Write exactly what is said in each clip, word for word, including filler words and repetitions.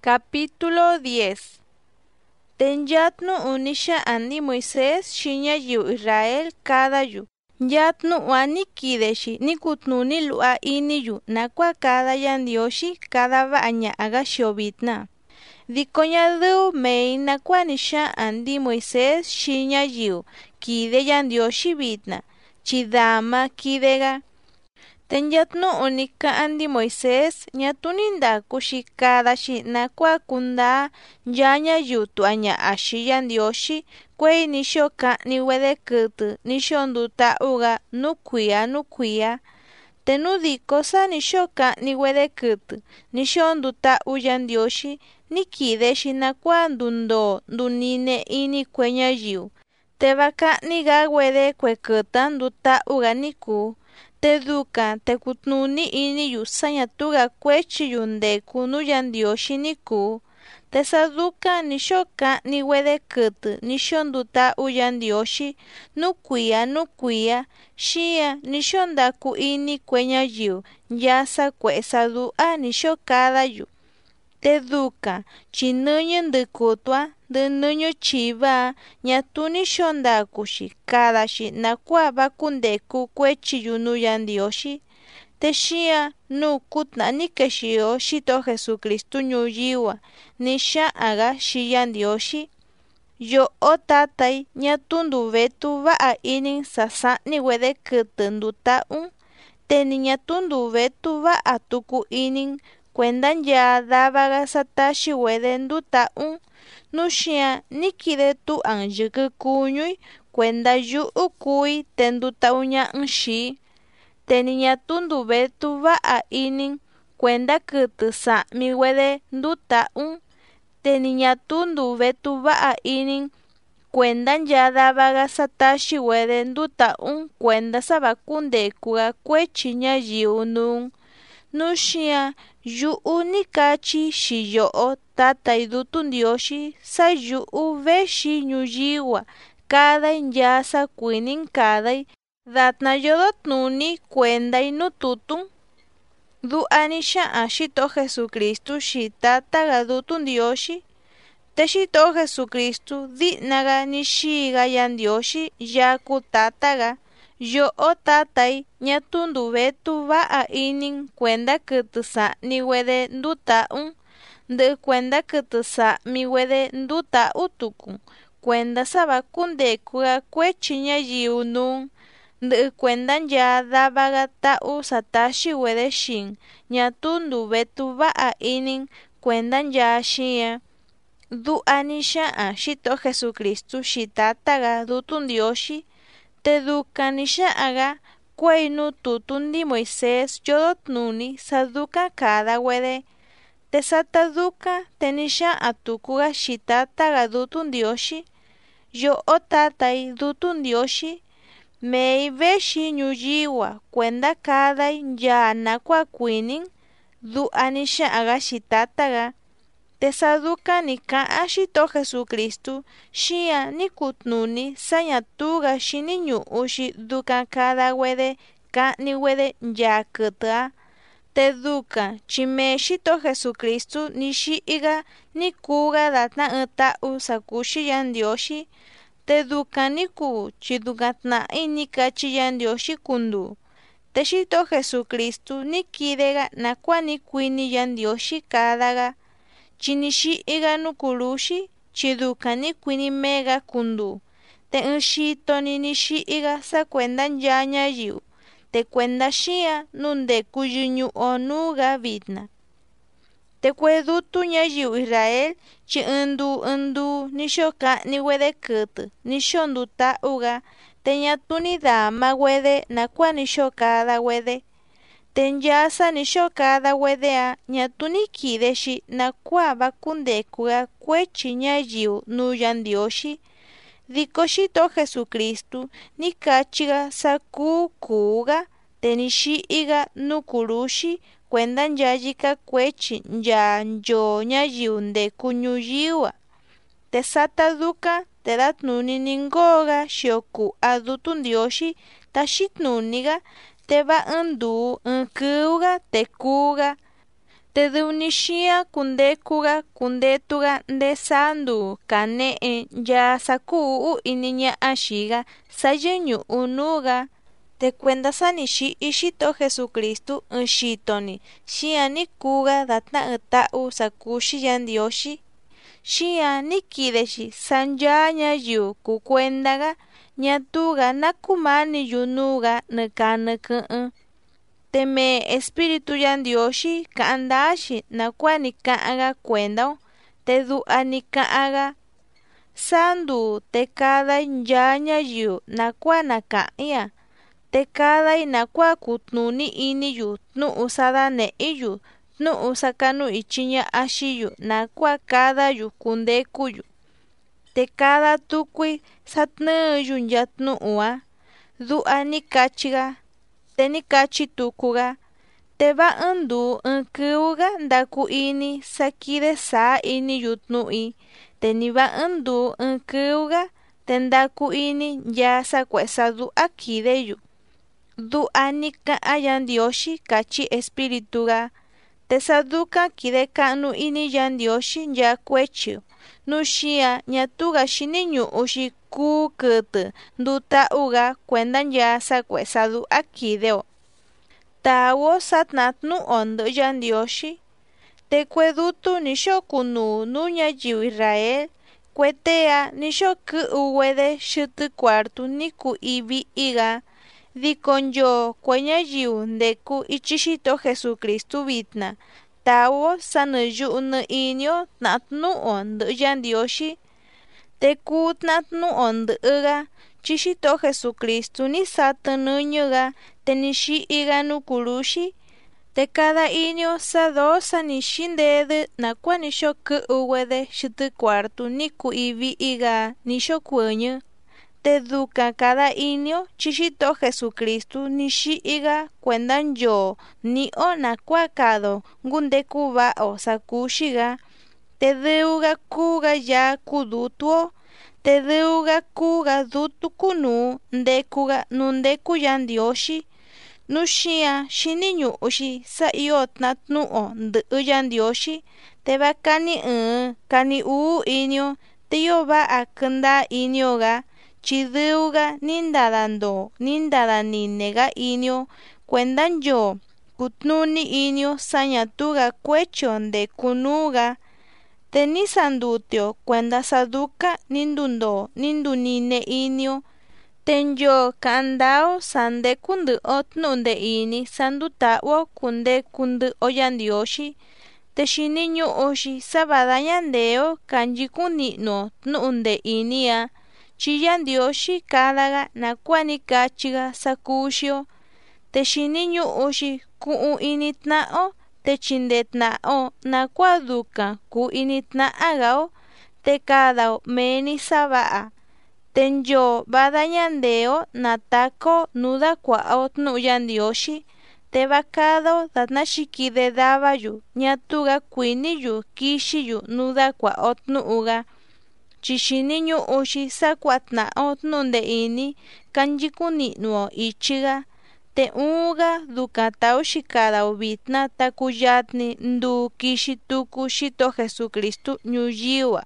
Capítulo diez. Tenyatnu unisha andi Moisés shinya yu Israel cada yu. Yatnu wani kideshi ni kutnuni lua ini yu nakwa cada yandioshi cada baña aga shobitna. Dikonya du mei nakwa nisha andi Moisés shinya yu kide yandioshi bitna. Chidama kidega. Tenyatnu unika andi Moisés nyatuninda kushikada shi nakwa kunda yanya yutu anya ashi yandioshi kwei nisho ka niwede kutu nisho nduta uga nukuya nukuya tenudiko sa nisho ka niwede kutu nisho nduta uyandioshi nikide shi nakwa ndundo ndunine ini kwenya yu tebaka niga wede kwekuta nduta uga niku teduka tekutnuni ini yu sanyatuga kwechi yunde kunu yandioshi niku tesaduka nishoka niwede kutu nishonduta uyandioshi nukuya nukuya shia nishondaku ini kwenya yu yasa kwesadu nishokada yu teduka chinuño ndukutwa ndunuño chiva nyatuni shondakushi kadashi nakwa bakundeku kwechi yunu yandioshi teshia nu kutna nikeshio shito Jesucristo nyuyiwa nisha aga shi yandioshi yo o tatai nyatundu vetu va inin sasa niwede kutu nduta un teni nyatundu vetu va atuku inin kwendan ya dabaga satashi wede nduta un nushia nikide tu an yuku kuñuy kwenda yu ukui tenduta uña nshi teni nyatundu vetu va inin kwenda kutu sa mi wede nduta un teni nyatundu vetu va inin kwenda ya dabaga satashi wede nduta un kwenda sabakunde kuga kwechi nya yiunun nushia yu unikachi shiyo tata idutu ndioshi sa yu veshi nyuyiwa kada yasa kuinin kada datna yodotnuni kwenda inututun du anisha ashito Jesucristo shi tata gadutu ndioshi teshito Jesucristo dinaga nishiga yandioshi yaku tataga yo o tatai nyatundu vetu va inin kwenda kutu sa niwede nduta un ndu kwenda kutu sa miwede nduta utuku kwenda sabakunde kuga kwechi nya yiunun ndu kwenda ya dabaga ta u satashi wede shin nyatundu vetu va inin kwenda ya shia du anisha ashito Jesucristo shitataga dutu ndioshi teduka nisha aga kweinu tutundi Moisés yodotnuni saduka kada wede tesataduka tenisha atukuga shitataga dutu ndioshi yo o tatai dutu ndioshi mei veshi nyuyiwa kwenda kada ya nakwa kuinin du anisha aga shitataga tesaduka nika ashito Jesucristo shia nikutnuni sanyatuga shini nyuushi duka kada wede ka niwede ya kutua teduka chime shito Jesucristo nishiiga nikuga datna uta usakushi yandioshi teduka niku chidukatna inika chi yandioshi kundu teshito Jesucristo nikidega nakwa nikuini yandioshi kadaga chinishi iga nukulushi chiduka nikuini mega kundu te unshito ninishi iga sa kwenda yanya yu te kwenda shia nunde kuyunyu onuga bitna te kwedutu nya yu Israel chi undu undu nishoka niwede kutu nishonduta uga te nyatuni dama wede nakwa nishokada wede tenyasa nishokada wedea nyatuni kideshi nakwa bakunde kuga kwechi nya yu nuyandioshi dikoshito Jesucristo nikachiga saku kuga tenishiiga nukulushi kwenda yayika kwechi ya yo nya yunde kuñuyiwa tesataduka tedatnuni ningoga shioku adutu ndioshi tashitnuniga teba undu unkuga tekuga Tedunishia kundekuga kundetuga ndesandu kane'e ya sakuu iniña ashiga sayenyu unuga te cuenta sanishi ishito Jesucristo nshitoni shia nikuga datna etau sakushi yandioshi shia nikideshi sanjanya yu kukuendaga nyatuga nakumani yunuga nekaneke'e teme espíritu yandioshi kandashi nakwani kaaga kuendao te du'ani kaaga sandu te kada nyanya yu nakwana ka'ya te kada inakwa kutnuni ini yu tnu'u sadane'i yu tnu'u sakanu ichiña axi yu nakwa kada yu kundeku yu te kada tukui satnɨ yu nyatnu'ua du'ani kachiga te nikachi tukuga te ba'ɨndu ɨɨn kɨvɨga ndaku ini sakide saa ini yu tnu'i te ni ba'ɨndu ɨɨn kɨvɨga te ndaku ini ya sakue'e sadu'a kide yu du'ani ka'a yandioshi kachi espirituga te saduka kide ka'nu ini yandioshi ya kuechi nuxia ñatuga xiniñu'uxi kuu kɨtɨ nduta'uga kuenda ya sakue'e sadu'a kideo tawo satnatnu'o ndɨ'ɨ yandioxi te kue dutu nixokunu nuu ñayiu Israel kuetea nixokɨ'ɨ-güede xɨtɨ kuartu niku ivi'iga dikonyo kue ñayiu ndeku ichi xito Jesucristu vitna tawo sanɨyu'u nɨ inio tna'tnu'o ndɨ'ɨ yandioxi te kuu tna'tnu'o ndɨ'ɨga chi xito Jesucristu ni satɨ nɨñɨga te ni xi'iga nu kuruxi te kada inio sado sanixindedɨ nakua nixokɨ'ɨ-güede xɨtɨ kuartu niku ivi'iga nixokuɨñɨ te duka kada inio chi xito Jesucristu ni xi'iga kuenda nyo ni'o nakua kado ngundeku va'o sakuxiga te dɨuga kuga ya kudutuo te dɨuga kuga dutu kunuu ndekuga nundeku yandioxi nuxia xiniñu'uxi sa'io tna'tnu'o ndɨ'ɨ yandioxi te va kani ɨɨn kani uu inio te io va'a kɨnda'a inioga chi dɨuga nindadando nindadanine‑ga inio kuenda nyo kutnuni inio sañatuga kuechio ndeku nuuga te ni sandutio kuenda saduka nindundo nindunine inio te nyo ka'ndao sandeku ndɨ'ɨ tnu'u ndee ini sanduta'uo kundeku ndɨ'ɨ yandioxi te xiniñu'uxi savada ñandeo kanchikun ni'nuo tnu'u ndee ini‑a chi yandioxi kadaga nakuani kachiga sakuxio te xiniñu'uxi ku'un ini tna'o te chinde tna'o nakua duka kuu ini tna'agao te kadao meni sava'a te nyo vada ñandeo natako nuu dakua'o tnu'u yandioxi te vakadao datna xikide dava‑yu ñatuga kuini‑yu kixiyu nuu dakua'o tnu'uga chi xiniñu'uxi saku'a tna'o tnu'u ndee ini kanchikun ni'nuo ichiga te uuga duka tauxi kadao vitna taku yatni nduu kixi tuku xito Jesucristu ñuyiu‑a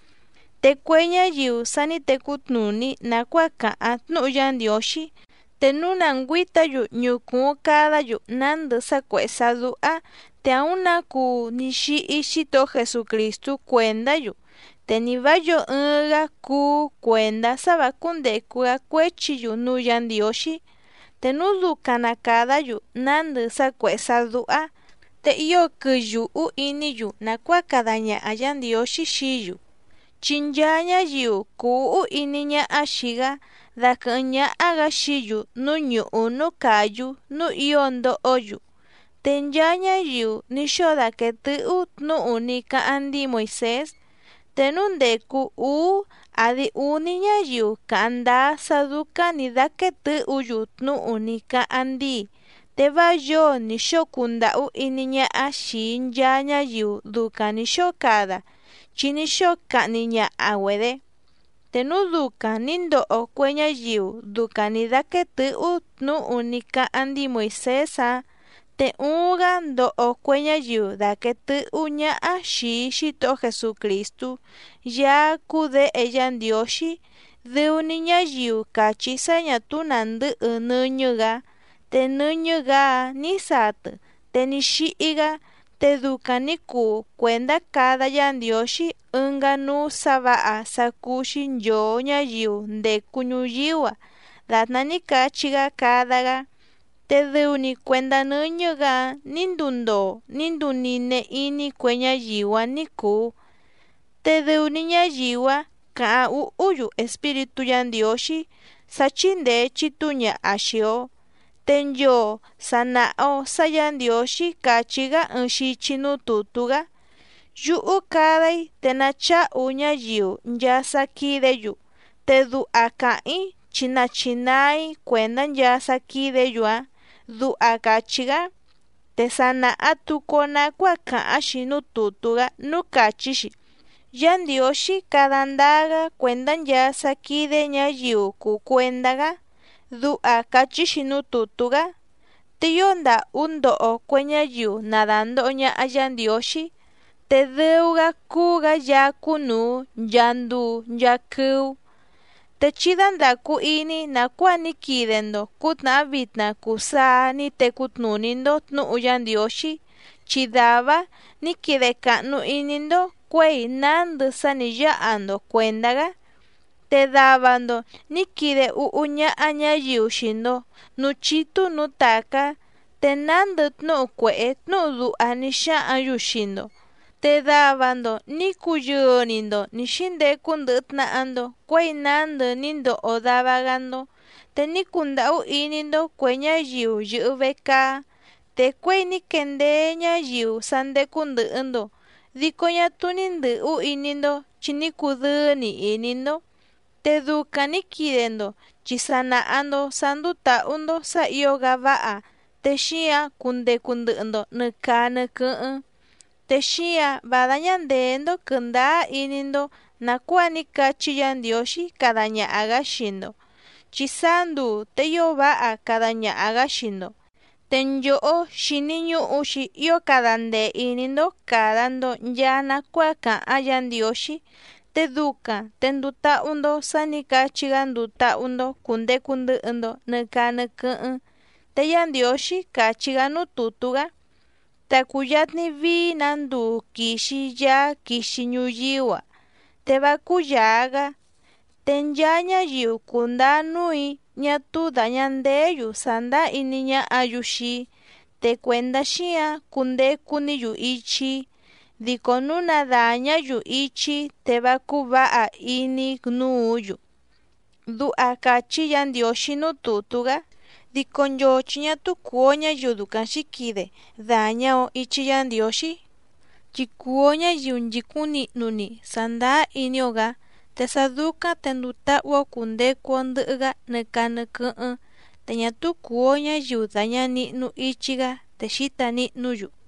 te kue ñayiu saniteku‑tnuni nakua ka'an tnu'u yandioxi te nu nanguita‑yu ñukuun kada‑yu nandɨ sakue'e sadu'a te aun naku ni xi'i xito Jesucristu kuenda‑yu te ni vayo ɨɨn‑ga kuu kuenda sava kundekuga kuechi‑yu nuu yandioxi te nu dukan na kada‑yu nandɨ sakue'e sadu'a te iyo kɨyu'u ini‑yu nakua kada ña'a yandioxi xiiyu chi nchaa ñayiu ku'u ini ña'a xiga dakɨ'ɨn ña'a‑ga xiiyu nuu ñu'u nuu kayu nuu iyo ndo'o‑yu te nchaa ñayiu nixo daketɨ'u tnu'u ni ka'an ndi Moisés te nu ndeku uu adi uni ñayiu ka'an ndaa saduka ni daketɨ'u‑yu tnu'u ni ka'an ndi te va yoo nixokunda'u ini ña'a xii nchaa ñayiu duka nixokada chi nixoka'ni ña'a‑güede te nu dukan ni ndo'o kue ñayiu duka ni daketɨ'u tnu'u ni ka'an ndi Moisés‑a te uga ndo'o kueña yu da que te uña'a xi xito Jesucristo ya kude ella ndioxi de uniña yu kachi saña tunandu nɨñɨga te nɨñɨga ni satɨ te ni xi'iga te duka ni ku kuenda kada ya ndioxi ɨnga nu sava'a sakuxi ndyoo ñayiu ndeku ñuyiwa datna ni kachiga kadaga te dɨuni kuenda nɨñɨga ni ndundo ni ndunine ini kue ñayiwa ni kuu te dɨuni ñayiwa ka'an u'uyu espíritu ya ndioxi sachindee chitu ña'a xio te ndyoo sana'o sa ya ndioxi kachiga ɨɨn xityi nu tutuga yu'u kadai te nacha'u ñayiu nyasa kideyu te du'a ka'in chi nachinai kuenda nyasa kideyu'a du'a kachiga te sana'a tukuo nakua ka'anxi nu tutuga nu kachixi ya ndioxi kada ndaga kuenda nyasa kide ñayiu ku kuendaga du'a kachixi nu tutuga te yo nda'u ndo'o kue ñayiu nadando'o ña'a ya ndioxi te dɨuga kuga yaku nuu nyandu nyakɨu te chida ndaku ini nakua ni kidendo kutna'a vitna kusaa ni tekutnunindo tnu'u ya ndioxi chidava ni kide ka'nu inindo kuei nandɨ sani ya'ando kuendaga te davando ni kide u'u ña'a ñayiu xindo nu chitu nu taka te nandɨ tnu'u kue'e tnu'u du'a ni xa'anyu xindo te davando ni kuyɨɨnindo ni xindeku ndɨ'ɨ tna'ando kuei nandɨ ni ndo'o davagando te ni kunda'u inindo kue ñayiu yɨ'ɨ vekaa te kuei ni kendee ñayiu sandeku ndɨ'ɨndo diko ñatu ni ndɨ'u inindo chi ni kudɨɨni inindo te duka ni kidendo chi sana'ando sanduta'undo sa ioga va'a te xi'a kundeku ndɨ'ɨndo nɨ kaa nɨ kɨ'ɨn te xi'a vada ñandendo kɨnda'a inindo nakua ni kachi ya ndioxi kada ña'aga xindo chi sandu te yo va'a kada ña'aga xindo te nyo'o xini ñu'uxi io kada ndee inindo kadando nya nakua ka'an ya ndioxi te duka te nduta'undo sani kachiga nduta'undo kundeku ndɨ'ɨndo nɨ kaa nɨ kɨ'ɨn te ya ndioxi kachiga nu tutuga takuyatni vii nandu kixi ya kixi ñuyiwa te vakuyaga te nya ñayiu kundaa nui ñatu dañandeeyu sanda ini ña'ayu xi te kuenda xi'a kundekuniyu ichi diko nu nadañayu ichi te vakuva'a ini nuuyu du'a kachi ya ndioxi nu tutuga diko ndyoo chi ñatu kuo ñayiu duka xikide dañao ichi ya ndioxi chi kuo ñayiu nyikun ni'nuni sandaa inioga te saduka te nduta'uo kundekuo ndɨ'ɨga nɨ kaa nɨ kɨ'ɨn te ñatu kuo ñayiu daña ni'nu ichiga te xita ni'nuyu.